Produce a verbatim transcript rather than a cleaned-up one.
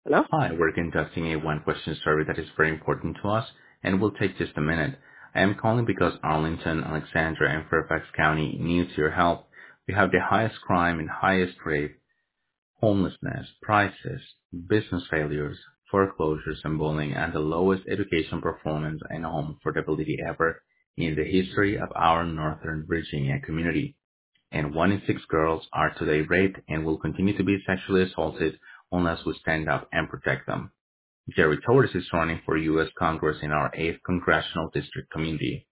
Hello? Hi, we're conducting a one-question survey that is very important to us and will take just a minute. I am calling because Arlington, Alexandra, and Fairfax County needs your help. We have the highest crime and highest rate, homelessness, prices, business failures, foreclosures, and bullying, and the lowest education performance and home affordability ever in the history of our Northern Virginia community. And one in six girls are today raped and will continue to be sexually assaulted unless we stand up and protect them. Jerry Torres is running for U S Congress in our eighth Congressional District community.